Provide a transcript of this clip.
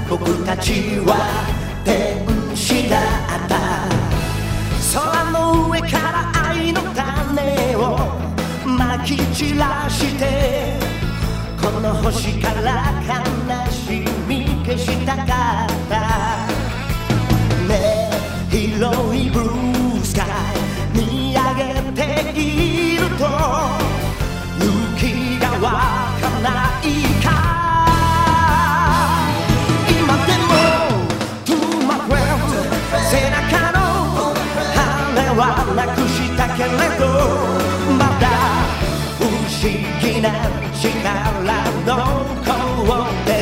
僕たちは天使だった。空の上から愛の種をまき散らして、この星から悲しみ消したかった。ねえ広いブルースカイ見上げていると雪が湧かないか。今でも To my friend 背中の羽はなくしたけれど、まだ不思議な力残って